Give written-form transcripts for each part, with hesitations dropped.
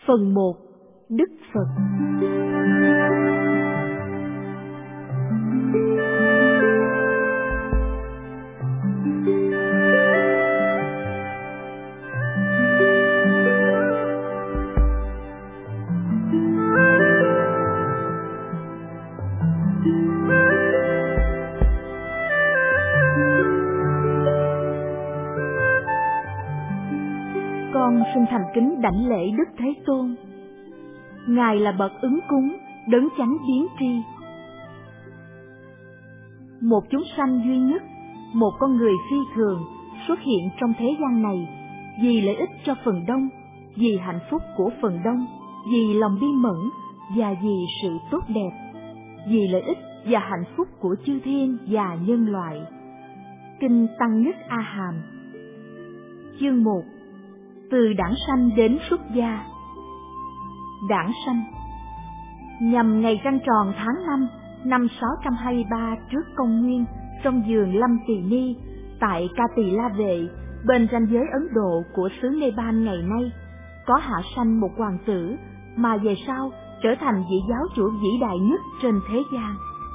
Phần 1. Đức Phật. Con xin thành kính đảnh lễ Đức Thế Tôn. Ngài là bậc ứng cúng, đấng chánh biến tri. Một chúng sanh duy nhất, một con người phi thường xuất hiện trong thế gian này vì lợi ích cho phần đông, vì hạnh phúc của phần đông, vì lòng bi mẫn và vì sự tốt đẹp, vì lợi ích và hạnh phúc của chư thiên và nhân loại. Kinh Tăng Nhất A Hàm. Chương 1. Từ đản sanh đến xuất gia. Đản sanh nhằm ngày trăng tròn tháng 5 năm 623 trước công nguyên, trong vườn Lâm Tỳ Ni tại Ca Tỳ La Vệ, bên ranh giới Ấn Độ của xứ Nepal ngày nay, có hạ sanh một hoàng tử mà về sau trở thành vị giáo chủ vĩ đại nhất trên thế gian.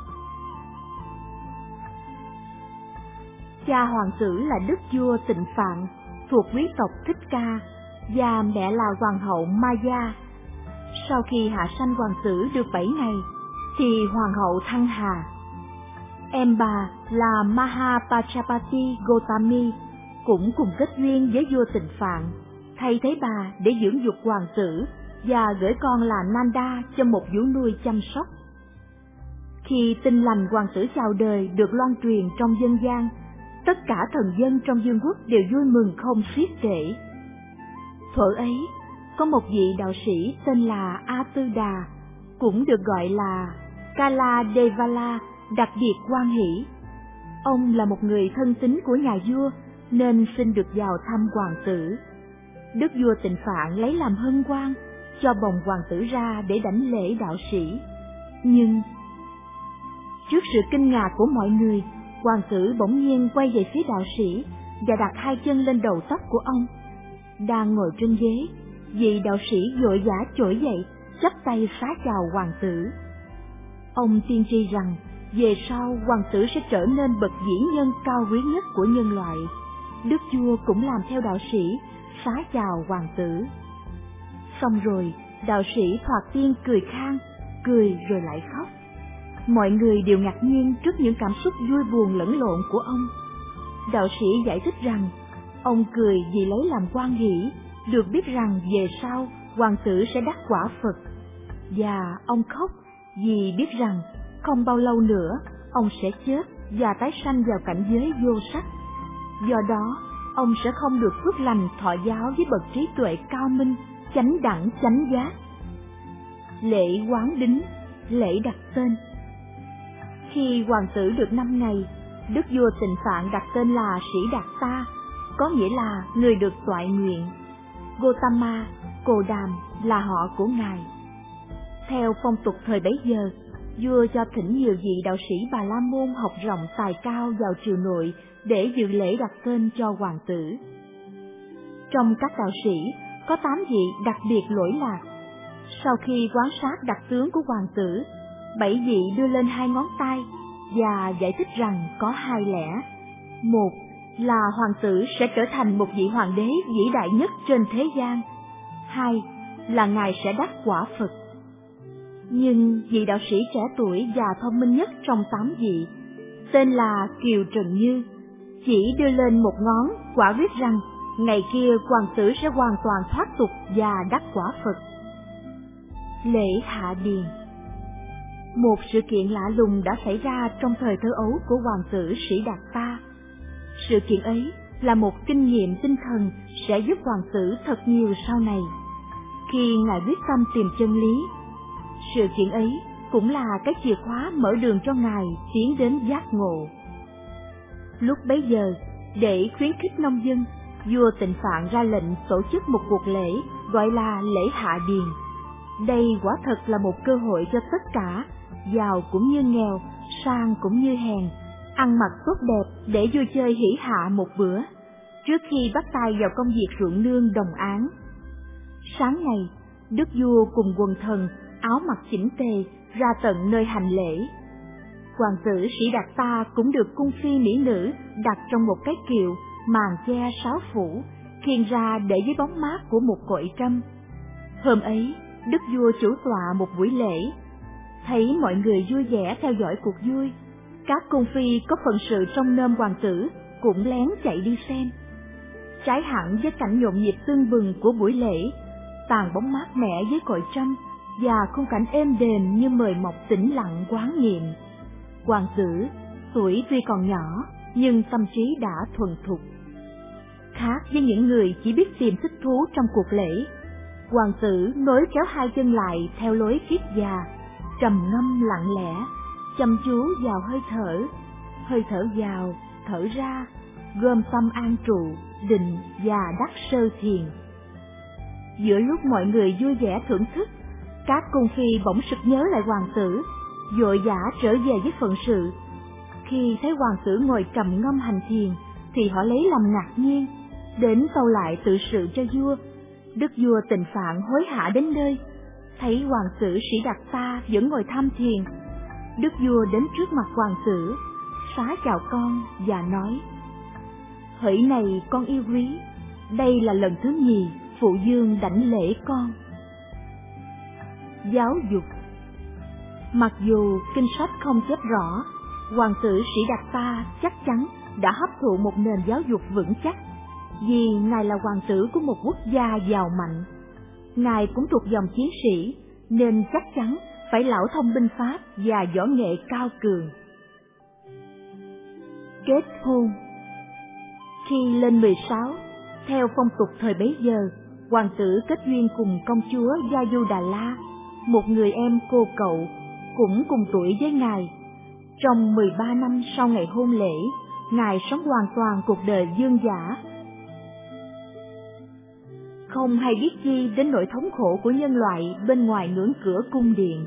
Cha hoàng tử là đức vua Tịnh Phạn thuộc quý tộc Thích Ca và mẹ là hoàng hậu Maya. Sau khi hạ sanh hoàng tử được 7 ngày thì hoàng hậu thăng hà. Em bà là Mahapajapati Gotami cũng cùng kết duyên với vua Tịnh Phạn, thay thế bà để dưỡng dục hoàng tử và gửi con là Nanda cho một vú nuôi chăm sóc. Khi tin lành hoàng tử chào đời được loan truyền trong dân gian, tất cả thần dân trong vương quốc đều vui mừng không xiết kể. Thuở ấy, có một vị đạo sĩ tên là A Tư Đà, cũng được gọi là Kala Devala, đặc biệt hoan hỷ. Ông là một người thân tín của nhà vua nên xin được vào thăm hoàng tử. Đức vua Tịnh Phạn lấy làm hân hoan, cho bồng hoàng tử ra để đảnh lễ đạo sĩ. Nhưng trước sự kinh ngạc của mọi người, hoàng tử bỗng nhiên quay về phía đạo sĩ và đặt hai chân lên đầu tóc của ông. Đang ngồi trên ghế, vị đạo sĩ vội vã trỗi dậy, chắp tay xá chào hoàng tử. Ông tiên tri rằng về sau hoàng tử sẽ trở nên bậc vĩ nhân cao quý nhất của nhân loại. Đức vua cũng làm theo đạo sĩ, xá chào hoàng tử. Xong rồi, đạo sĩ thoạt tiên cười khang, cười rồi lại khóc. Mọi người đều ngạc nhiên trước những cảm xúc vui buồn lẫn lộn của ông. Đạo sĩ giải thích rằng ông cười vì lấy làm hoan hỷ được biết rằng về sau hoàng tử sẽ đắc quả Phật, và ông khóc vì biết rằng không bao lâu nữa ông sẽ chết và tái sanh vào cảnh giới vô sắc. Do đó, ông sẽ không được phước lành thọ giáo với bậc trí tuệ cao minh, chánh đẳng chánh giác. Lễ hoán đính, lễ đặt tên. Khi hoàng tử được 5 ngày, đức vua Tịnh Phạn đặt tên là Sĩ Đạt Ta, có nghĩa là người được toại nguyện. Gotama, Cồ Đàm là họ của ngài. Theo phong tục thời bấy giờ, vua cho thỉnh nhiều vị đạo sĩ Bà La Môn học rộng tài cao vào triều nội để dự lễ đặt tên cho hoàng tử. Trong các đạo sĩ, có 8 vị đặc biệt lỗi lạc. Sau khi quan sát đặc tướng của hoàng tử, 7 vị đưa lên 2 ngón tay và giải thích rằng có 2 lẽ. Một là hoàng tử sẽ trở thành một vị hoàng đế vĩ đại nhất trên thế gian. 2 là ngài sẽ đắc quả Phật. Nhưng vị đạo sĩ trẻ tuổi và thông minh nhất trong 8 vị, tên là Kiều Trần Như, chỉ đưa lên một ngón quả quyết rằng ngày kia hoàng tử sẽ hoàn toàn thoát tục và đắc quả Phật. Lễ hạ điền. Một sự kiện lạ lùng đã xảy ra trong thời thơ ấu của hoàng tử Sĩ Đạt Ta. Sự kiện ấy là một kinh nghiệm tinh thần sẽ giúp hoàng tử thật nhiều sau này, khi ngài quyết tâm tìm chân lý. Sự kiện ấy cũng là cái chìa khóa mở đường cho ngài tiến đến giác ngộ. Lúc bấy giờ, để khuyến khích nông dân, vua Tịnh Phạn ra lệnh tổ chức một cuộc lễ gọi là lễ hạ điền. Đây quả thật là một cơ hội cho tất cả, giàu cũng như nghèo, sang cũng như hèn, ăn mặc tốt đẹp để vui chơi hỉ hạ một bữa, trước khi bắt tay vào công việc ruộng nương đồng áng. Sáng ngày, đức vua cùng quần thần áo mặc chỉnh tề ra tận nơi hành lễ. Hoàng tử Sĩ Đạt Ta cũng được cung phi mỹ nữ đặt trong một cái kiệu màn che 6 phủ, khiêng ra để dưới bóng mát của một cội trăm. Hôm ấy, đức vua chủ tọa một buổi lễ, thấy mọi người vui vẻ theo dõi cuộc vui. Các cung phi có phận sự trông nom hoàng tử cũng lén chạy đi xem. Trái hẳn với cảnh nhộn nhịp tưng bừng của buổi lễ, tàn bóng mát mẻ dưới cội trăm và khung cảnh êm đềm như mời mọc tĩnh lặng quán niệm. Hoàng tử tuổi tuy còn nhỏ nhưng tâm trí đã thuần thục. Khác với những người chỉ biết tìm thích thú trong cuộc lễ, hoàng tử nối kéo hai chân lại theo lối triết già, trầm ngâm lặng lẽ, chăm chú vào hơi thở vào, thở ra, gom tâm an trụ, định và đắc sơ thiền. Giữa lúc mọi người vui vẻ thưởng thức, các cung phi bỗng sực nhớ lại hoàng tử, vội vã trở về với phận sự. Khi thấy hoàng tử ngồi trầm ngâm hành thiền, thì họ lấy làm ngạc nhiên, đến tâu lại tự sự cho vua. Đức vua Tịnh Phạn hối hả đến nơi, thấy hoàng tử Sĩ Đạt Ta vẫn ngồi tham thiền. Đức vua đến trước mặt hoàng tử, xá chào con và nói: hỡi này con yêu quý, đây là lần thứ nhì phụ vương đảnh lễ con. Giáo dục. Mặc dù kinh sách không chép rõ, hoàng tử Sĩ Đạt Ta chắc chắn đã hấp thụ một nền giáo dục vững chắc, vì ngài là hoàng tử của một quốc gia giàu mạnh. Ngài cũng thuộc dòng chiến sĩ, nên chắc chắn phải lão thông binh pháp và võ nghệ cao cường. Kết hôn. Khi lên 16, theo phong tục thời bấy giờ, hoàng tử kết duyên cùng công chúa Gia Du Đà La, một người em cô cậu, cũng cùng tuổi với ngài. Trong 13 năm sau ngày hôn lễ, ngài sống hoàn toàn cuộc đời dương dã, không hay biết chi đến nỗi thống khổ của nhân loại bên ngoài ngưỡng cửa cung điện.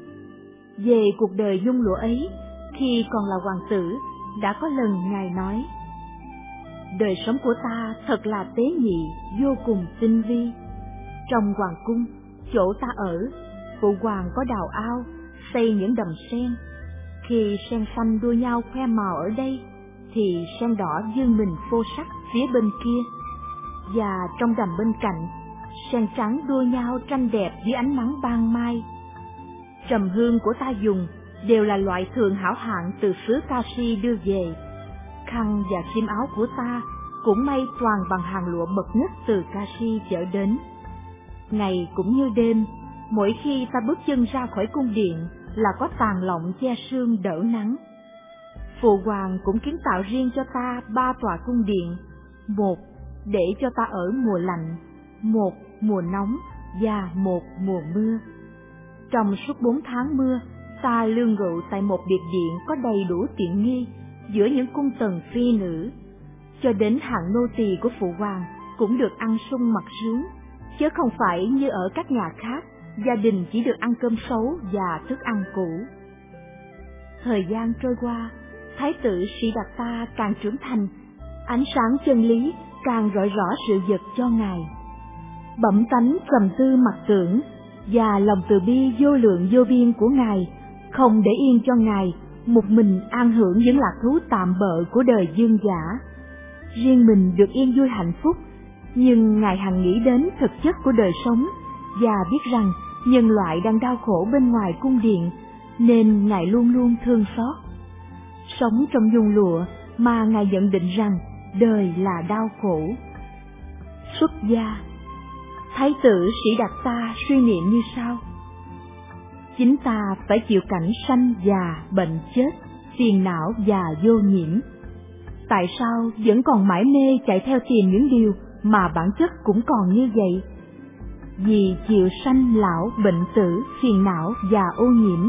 Về cuộc đời nhung lụa ấy, khi còn là hoàng tử, đã có lần ngài nói: đời sống của ta thật là tế nhị, vô cùng tinh vi. Trong hoàng cung, chỗ ta ở, phụ hoàng có đào ao, xây những đầm sen. Khi sen xanh đua nhau khoe màu ở đây, thì sen đỏ vươn mình phô sắc phía bên kia. Và trong đầm bên cạnh, sen trắng đua nhau tranh đẹp dưới ánh nắng ban mai. Trầm hương của ta dùng đều là loại thượng hảo hạng từ xứ Kashi đưa về. Khăn và xiêm áo của ta cũng may toàn bằng hàng lụa bậc nhất từ Kashi chở đến. Ngày cũng như đêm, mỗi khi ta bước chân ra khỏi cung điện là có tàn lọng che sương đỡ nắng. Phụ hoàng cũng kiến tạo riêng cho ta 3 tòa cung điện, một để cho ta ở mùa lạnh, một mùa nóng và một mùa mưa. Trong suốt 4 tháng mưa, ta lương ngự tại một biệt viện có đầy đủ tiện nghi giữa những cung tần phi nữ. Cho đến hạng nô tỳ của phụ hoàng cũng được ăn sung mặc sướng, chứ không phải như ở các nhà khác, gia đình chỉ được ăn cơm xấu và thức ăn cũ. Thời gian trôi qua, thái tử Sĩ Đạt Ta càng trưởng thành, ánh sáng chân lý càng rọi rõ sự vật cho ngài. Bẩm tánh trầm tư mặc tưởng và lòng từ bi vô lượng vô biên của ngài không để yên cho ngài một mình an hưởng những lạc thú tạm bợ của đời dương dã. Riêng mình được yên vui hạnh phúc, nhưng ngài hằng nghĩ đến thực chất của đời sống và biết rằng nhân loại đang đau khổ bên ngoài cung điện, nên ngài luôn luôn thương xót. Sống trong nhung lụa mà ngài nhận định rằng đời là đau khổ. Xuất gia. Thái tử Sĩ Đạt Ta suy niệm như sau: chính ta phải chịu cảnh sanh già, bệnh chết, phiền não và vô nhiễm. Tại sao vẫn còn mải mê chạy theo tìm những điều mà bản chất cũng còn như vậy? Vì chịu sanh lão, bệnh tử, phiền não và ô nhiễm.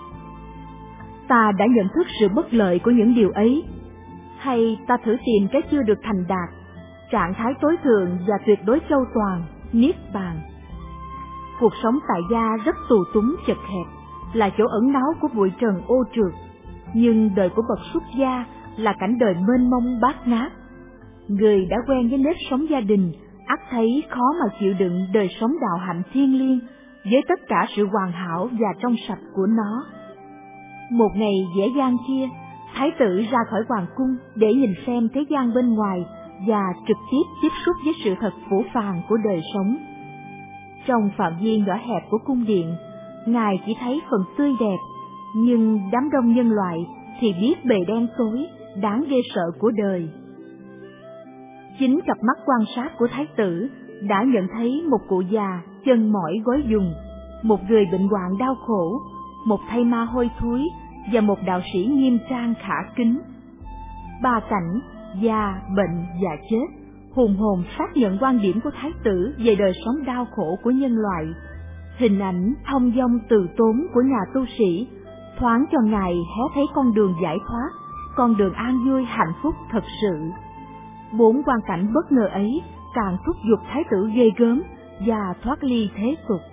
Ta đã nhận thức sự bất lợi của những điều ấy, hay ta thử tìm cái chưa được thành đạt, trạng thái tối thượng và tuyệt đối châu toàn, niết bàn. Cuộc sống tại gia rất tù túng chật hẹp, là chỗ ẩn náu của bụi trần ô trượt, nhưng đời của bậc xuất gia là cảnh đời mênh mông bát ngát. Người đã quen với nếp sống gia đình, ắt thấy khó mà chịu đựng đời sống đạo hạnh thiêng liêng với tất cả sự hoàn hảo và trong sạch của nó. Một ngày dễ dàng kia, thái tử ra khỏi hoàng cung để nhìn xem thế gian bên ngoài và trực tiếp tiếp xúc với sự thật phũ phàng của đời sống. Trong phạm vi nhỏ hẹp của cung điện, ngài chỉ thấy phần tươi đẹp, nhưng đám đông nhân loại thì biết bề đen tối, đáng ghê sợ của đời. Chính cặp mắt quan sát của thái tử đã nhận thấy một cụ già chân mỏi gối dùng, một người bệnh hoạn đau khổ, một thây ma hôi thối và một đạo sĩ nghiêm trang khả kính. Ba cảnh già, bệnh và chết hùng hồn xác nhận quan điểm của thái tử về đời sống đau khổ của nhân loại. Hình ảnh thông dong từ tốn của nhà tu sĩ thoáng cho ngài hé thấy con đường giải thoát, con đường an vui hạnh phúc thật sự. Bốn quang cảnh bất ngờ ấy càng thúc giục thái tử ghê gớm và thoát ly thế tục.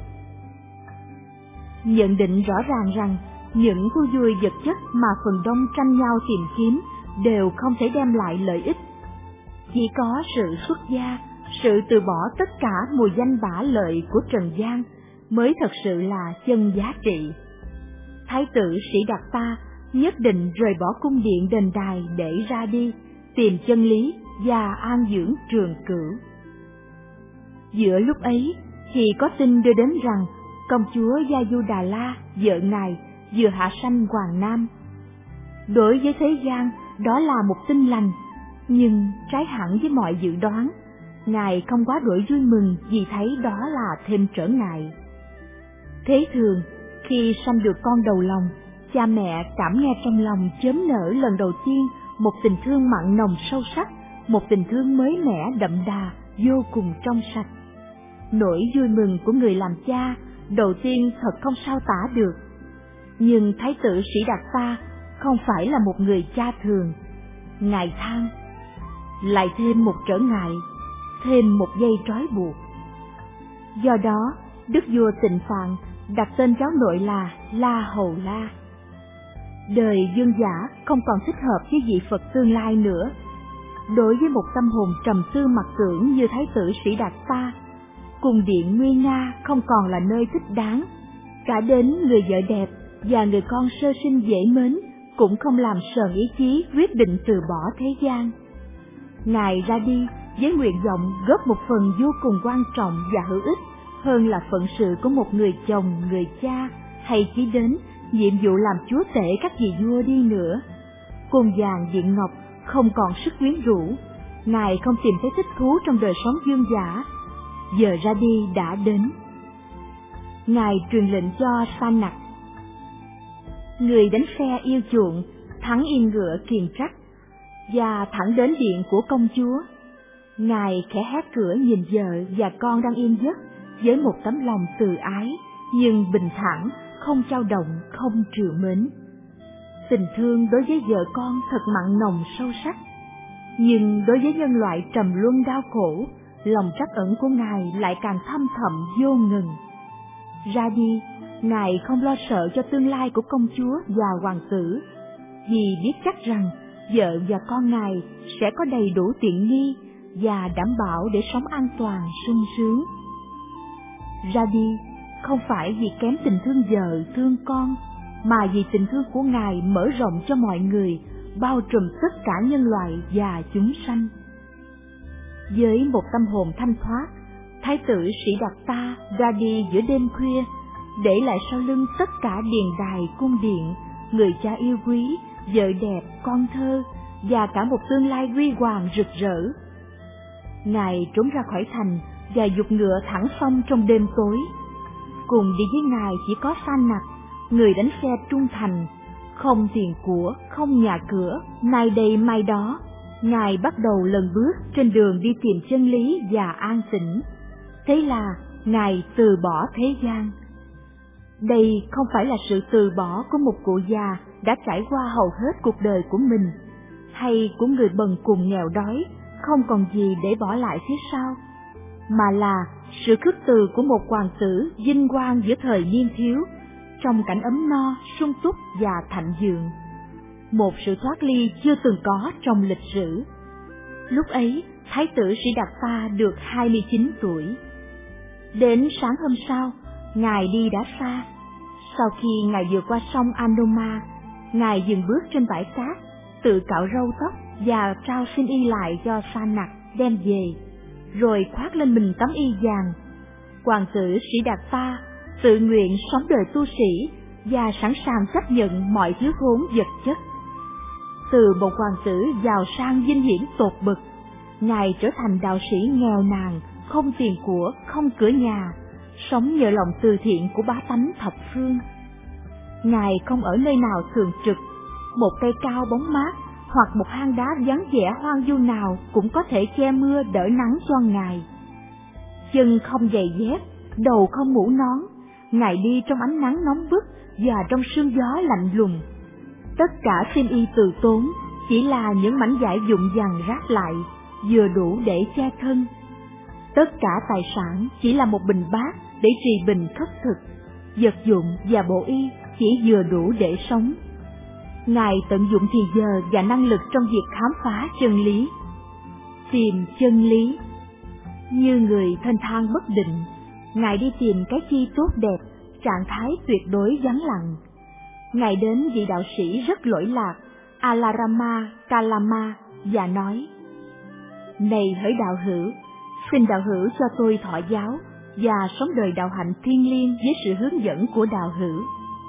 Nhận định rõ ràng rằng những thú vui vật chất mà phần đông tranh nhau tìm kiếm đều không thể đem lại lợi ích. Chỉ có sự xuất gia, sự từ bỏ tất cả mùi danh bả lợi của trần gian mới thật sự là chân giá trị. Thái tử Sĩ Đạt Ta nhất định rời bỏ cung điện đền đài để ra đi, tìm chân lý và an dưỡng trường cửu. Giữa lúc ấy thì có tin đưa đến rằng công chúa Yajudala, vợ ngài, vừa hạ sanh hoàng nam. Đối với thế gian, đó là một tin lành, nhưng trái hẳn với mọi dự đoán, ngài không quá đổi vui mừng vì thấy đó là thêm trở ngại. Thế thường, khi sanh được con đầu lòng, cha mẹ cảm nghe trong lòng chớm nở lần đầu tiên một tình thương mặn nồng sâu sắc, một tình thương mới mẻ đậm đà, vô cùng trong sạch. Nỗi vui mừng của người làm cha đầu tiên thật không sao tả được. Nhưng thái tử Sĩ Đạt Ta không phải là một người cha thường. Ngài than, lại thêm một trở ngại, thêm một dây trói buộc. Do đó, đức vua Tịnh Phạn đặt tên cháu nội là La Hầu La. Đời dương giả không còn thích hợp với vị Phật tương lai nữa. Đối với một tâm hồn trầm tư mặc tưởng như thái tử Sĩ Đạt Ta, cung điện nguy nga không còn là nơi thích đáng. Cả đến người vợ đẹp và người con sơ sinh dễ mến cũng không làm sờn ý chí quyết định từ bỏ thế gian. Ngài ra đi với nguyện vọng góp một phần vô cùng quan trọng và hữu ích hơn là phận sự của một người chồng, người cha, hay chỉ đến nhiệm vụ làm chúa tể các vị vua đi nữa. Cung vàng điện ngọc không còn sức quyến rũ, ngài không tìm thấy thích thú trong đời sống dương giả. Giờ ra đi đã đến. Ngài truyền lệnh cho Sanak, người đánh xe yêu chuộng, thắng yên ngựa kiền trắc, và thẳng đến điện của công chúa. Ngài khẽ hé cửa nhìn vợ và con đang yên giấc với một tấm lòng từ ái, nhưng bình thản, không dao động, không trìu mến. Tình thương đối với vợ con thật mặn nồng sâu sắc, nhưng đối với nhân loại trầm luân đau khổ, lòng trắc ẩn của ngài lại càng thâm thẳm vô ngừng. Ra đi, ngài không lo sợ cho tương lai của công chúa và hoàng tử, vì biết chắc rằng vợ và con ngài sẽ có đầy đủ tiện nghi và đảm bảo để sống an toàn sung sướng. Ra đi không phải vì kém tình thương vợ thương con, mà vì tình thương của ngài mở rộng cho mọi người, bao trùm tất cả nhân loại và chúng sanh. Với một tâm hồn thanh thoát, thái tử Sĩ Đạt Ta ra đi giữa đêm khuya, để lại sau lưng tất cả điền đài cung điện, người cha yêu quý, vợ đẹp, con thơ và cả một tương lai huy hoàng rực rỡ. Ngài trốn ra khỏi thành và giục ngựa thẳng sông trong đêm tối. Cùng đi với ngài chỉ có Sanak, người đánh xe trung thành, không tiền của, không nhà cửa, nay đây mai đó. Ngài bắt đầu lần bước trên đường đi tìm chân lý và an tĩnh. Thế là ngài từ bỏ thế gian. Đây không phải là sự từ bỏ của một cụ già đã trải qua hầu hết cuộc đời của mình, hay của người bần cùng nghèo đói, không còn gì để bỏ lại phía sau, mà là sự khước từ của một hoàng tử vinh quang giữa thời niên thiếu, trong cảnh ấm no, sung túc và thạnh vượng. Một sự thoát ly chưa từng có trong lịch sử. Lúc ấy, Thái tử Sĩ Đạt Ta được 29 tuổi. Đến sáng hôm sau, Ngài đi đã xa. Sau khi Ngài vượt qua sông Anoma, Ngài dừng bước trên bãi cát, tự cạo râu tóc và trao xiêm y lại cho Sa Nặc đem về, rồi khoác lên mình tấm y vàng. Hoàng tử Sĩ Đạt Ta tự nguyện sống đời tu sĩ và sẵn sàng chấp nhận mọi thiếu thốn vật chất. Từ một hoàng tử giàu sang vinh hiển tột bậc, Ngài trở thành đạo sĩ nghèo nàn, không tiền của, không cửa nhà, sống nhờ lòng từ thiện của bá tánh thập phương. Ngài không ở nơi nào thường trực, một cây cao bóng mát hoặc một hang đá vắng vẻ hoang vu nào cũng có thể che mưa đỡ nắng cho Ngài. Chân không giày dép, đầu không mũ nón, Ngài đi trong ánh nắng nóng bức và trong sương gió lạnh lùng. Tất cả xiêm y từ tốn chỉ là những mảnh vải vụn vặt ráp lại, vừa đủ để che thân. Tất cả tài sản chỉ là một bình bát để trì bình khất thực, vật dụng và bộ y chỉ vừa đủ để sống. Ngài tận dụng thì giờ và năng lực trong việc khám phá chân lý. Tìm chân lý. Như người thênh thang bất định, Ngài đi tìm cái chi tốt đẹp, trạng thái tuyệt đối vắng lặng. Ngài đến vị đạo sĩ rất lỗi lạc, Alarama Kalama, và nói: Này hỡi đạo hữu, xin đạo hữu cho tôi thọ giáo và sống đời đạo hạnh thiêng liêng với sự hướng dẫn của đạo hữu.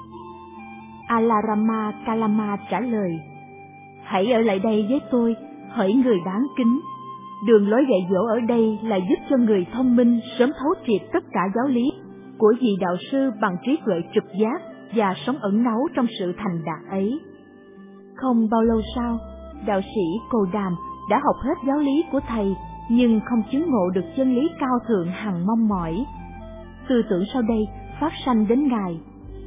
Alarama Kalama trả lời: Hãy ở lại đây với tôi, hỡi người đáng kính. Đường lối dạy dỗ ở đây là giúp cho người thông minh sớm thấu triệt tất cả giáo lý của vị đạo sư bằng trí tuệ trực giác và sống ẩn náu trong sự thành đạt ấy. Không bao lâu sau, đạo sĩ Cồ Đàm đã học hết giáo lý của thầy, nhưng không chứng ngộ được chân lý cao thượng hằng mong mỏi. Tư tưởng sau đây phát sanh đến Ngài.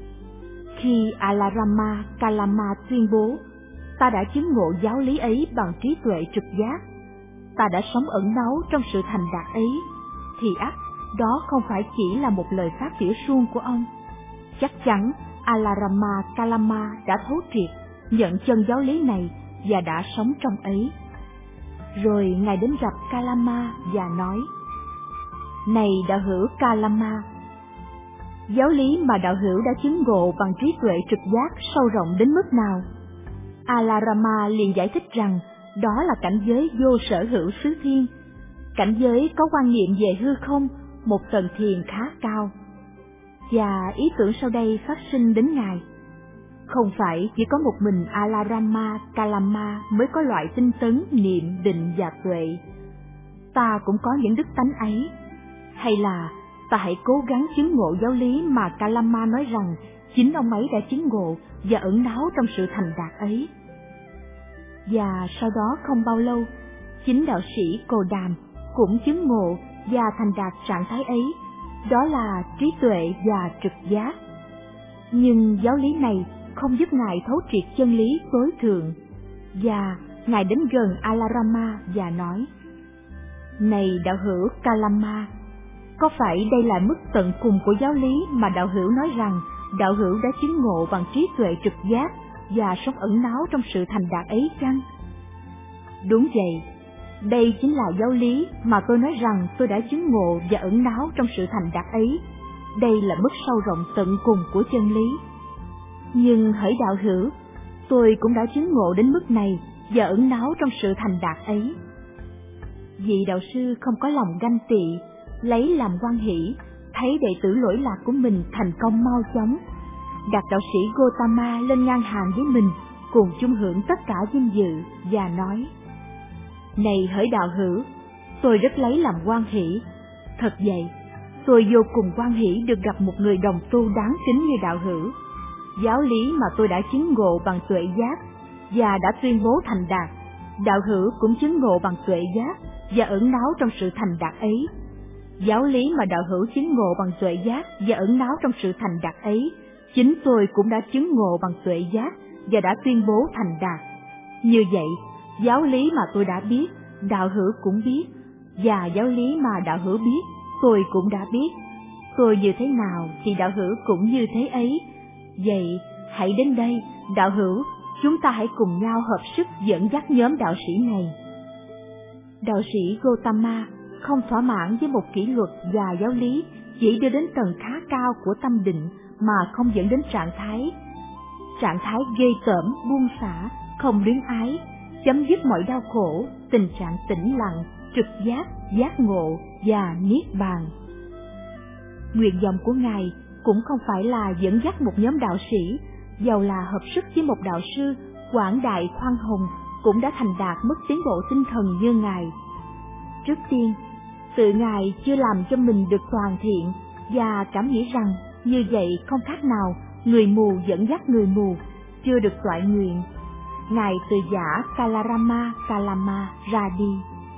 Khi Alarama Kalama tuyên bố, ta đã chứng ngộ giáo lý ấy bằng trí tuệ trực giác, ta đã sống ẩn náu trong sự thành đạt ấy, thì ắt đó không phải chỉ là một lời phát biểu suông của ông. Chắc chắn Alarama Kalama đã thấu triệt, nhận chân giáo lý này và đã sống trong ấy. Rồi Ngài đến gặp Kalama và nói: Này đạo hữu Kalama, giáo lý mà đạo hữu đã chứng ngộ bằng trí tuệ trực giác sâu rộng đến mức nào? Alarama liền giải thích rằng đó là cảnh giới vô sở hữu xứ thiên, cảnh giới có quan niệm về hư không, một tầng thiền khá cao. Và ý tưởng sau đây phát sinh đến Ngài: không phải chỉ có một mình Alarama Kalama mới có loại tinh tấn, niệm, định và tuệ. Ta cũng có những đức tánh ấy. Hay là ta hãy cố gắng chứng ngộ giáo lý mà Kalama nói rằng chính ông ấy đã chứng ngộ và ẩn náu trong sự thành đạt ấy. Và sau đó không bao lâu, chính đạo sĩ Cồ Đàm cũng chứng ngộ và thành đạt trạng thái ấy, đó là trí tuệ và trực giác. Nhưng giáo lý này không giúp Ngài thấu triệt chân lý tối thượng, và Ngài đến gần Alarama và nói: Này đạo hữu Kalama, có phải đây là mức tận cùng của giáo lý mà đạo hữu nói rằng đạo hữu đã chứng ngộ bằng trí tuệ trực giác và sống ẩn náu trong sự thành đạt ấy chăng? Đúng vậy, đây chính là giáo lý mà tôi nói rằng tôi đã chứng ngộ và ẩn náu trong sự thành đạt ấy. Đây là mức sâu rộng tận cùng của chân lý. Nhưng hỡi đạo hữu, tôi cũng đã chứng ngộ đến mức này và ẩn náu trong sự thành đạt ấy. Vị đạo sư không có lòng ganh tị, lấy làm hoan hỷ, thấy đệ tử lỗi lạc của mình thành công mau chóng, đặt đạo sĩ Gotama lên ngang hàng với mình, cùng chung hưởng tất cả vinh dự, và nói: Này hỡi đạo hữu, tôi rất lấy làm hoan hỷ. Thật vậy, tôi vô cùng hoan hỷ được gặp một người đồng tu đáng kính như đạo hữu. Giáo lý mà tôi đã chứng ngộ bằng tuệ giác và đã tuyên bố thành đạt, đạo hữu cũng chứng ngộ bằng tuệ giác và ẩn náu trong sự thành đạt ấy. Giáo lý mà đạo hữu chứng ngộ bằng tuệ giác và ẩn náu trong sự thành đạt ấy, chính tôi cũng đã chứng ngộ bằng tuệ giác và đã tuyên bố thành đạt. Như vậy, giáo lý mà tôi đã biết, đạo hữu cũng biết, và giáo lý mà đạo hữu biết, tôi cũng đã biết. Tôi như thế nào thì đạo hữu cũng như thế ấy. Vậy, hãy đến đây, đạo hữu, chúng ta hãy cùng nhau hợp sức dẫn dắt nhóm đạo sĩ này. Đạo sĩ Gautama không thỏa mãn với một kỷ luật và giáo lý chỉ đưa đến tầng khá cao của tâm định mà không dẫn đến trạng thái ghê tởm, buông xả, không luyến ái, chấm dứt mọi đau khổ, tình trạng tĩnh lặng, trực giác, giác ngộ và niết bàn. Nguyện vọng của Ngài cũng không phải là dẫn dắt một nhóm đạo sĩ, dầu là hợp sức với một đạo sư quảng đại khoan hồng cũng đã thành đạt mức tiến bộ tinh thần như Ngài. Trước tiên, tự Ngài chưa làm cho mình được toàn thiện và cảm nghĩ rằng như vậy không khác nào người mù dẫn dắt người mù, chưa được toại nguyện. Ngài từ giả Kalama ra đi.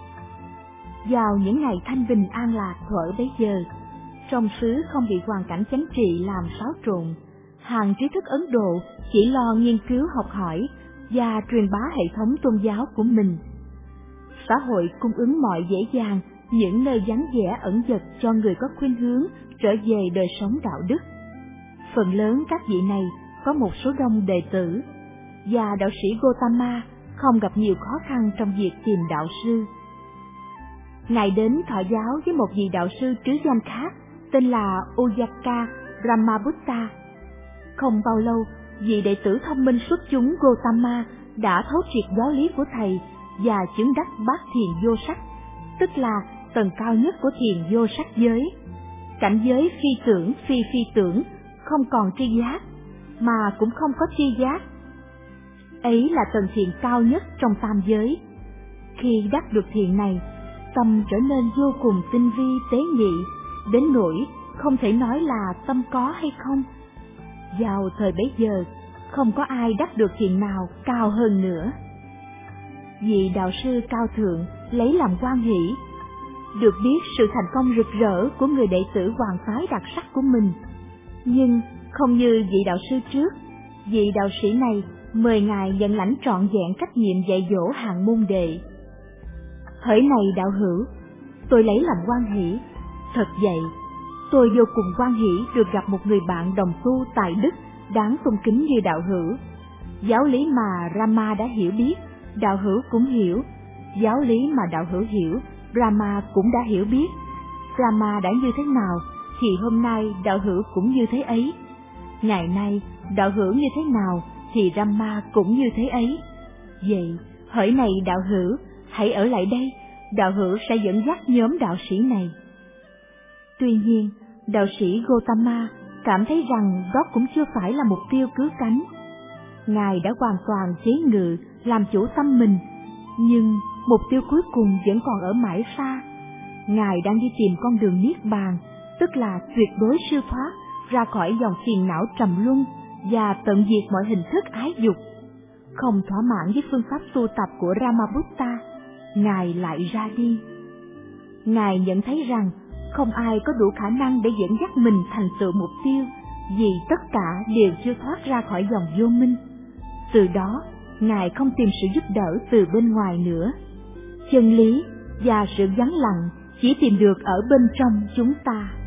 Vào những ngày thanh bình an lạc thuở bấy giờ, trong xứ không bị hoàn cảnh chính trị làm xáo trộn, hàng trí thức Ấn Độ chỉ lo nghiên cứu học hỏi và truyền bá hệ thống tôn giáo của mình. Xã hội cung ứng mọi dễ dàng những nơi vắng vẻ ẩn dật cho người có khuynh hướng trở về đời sống đạo đức. Phần lớn các vị này có một số đông đệ tử, và đạo sĩ Gautama không gặp nhiều khó khăn trong việc tìm đạo sư. Ngài đến thọ giáo với một vị đạo sư trứ danh khác tên là Uyaka Brahmabutta. Không bao lâu, vị đệ tử thông minh xuất chúng Gautama đã thấu triệt giáo lý của thầy và chứng đắc bát thiền vô sắc, tức là tầng cao nhất của thiền vô sắc giới, cảnh giới phi tưởng phi tưởng, không còn tri giác, mà cũng không có tri giác. Ấy là tầng thiền cao nhất trong tam giới. Khi đắc được thiền này, tâm trở nên vô cùng tinh vi tế nhị, đến nỗi không thể nói là tâm có hay không. Vào thời bấy giờ, không có ai đắc được thiền nào cao hơn nữa. Vị đạo sư cao thượng lấy làm hoan hỷ, được biết sự thành công rực rỡ của người đệ tử hoàng phái đặc sắc của mình. Nhưng không như vị đạo sư trước, vị đạo sĩ này mời Ngài nhận lãnh trọn vẹn trách nhiệm dạy dỗ hàng môn đệ. Hỡi này đạo hữu, tôi lấy làm hoan hỷ. Thật vậy, tôi vô cùng hoan hỷ được gặp một người bạn đồng tu tài đức, đáng tôn kính như đạo hữu. Giáo lý mà Rama đã hiểu biết, đạo hữu cũng hiểu. Giáo lý mà đạo hữu hiểu, Rama cũng đã hiểu biết. Rama đã như thế nào, thì hôm nay đạo hữu cũng như thế ấy. Ngày nay, đạo hữu như thế nào, thì Rama cũng như thế ấy. Vậy, hỡi này đạo hữu, hãy ở lại đây, đạo hữu sẽ dẫn dắt nhóm đạo sĩ này. Tuy nhiên, đạo sĩ Gautama cảm thấy rằng đó cũng chưa phải là mục tiêu cứu cánh. Ngài đã hoàn toàn chế ngự, làm chủ tâm mình, nhưng mục tiêu cuối cùng vẫn còn ở mãi xa. Ngài đang đi tìm con đường niết bàn, tức là tuyệt đối siêu thoát ra khỏi dòng phiền não trầm luân và tận diệt mọi hình thức ái dục. Không thỏa mãn với phương pháp tu tập của Ramabutta, Ngài lại ra đi. Ngài nhận thấy rằng không ai có đủ khả năng để dẫn dắt mình thành tựu mục tiêu, vì tất cả đều chưa thoát ra khỏi dòng vô minh. Từ đó, Ngài không tìm sự giúp đỡ từ bên ngoài nữa. Chân lý và sự vắng lặng chỉ tìm được ở bên trong chúng ta.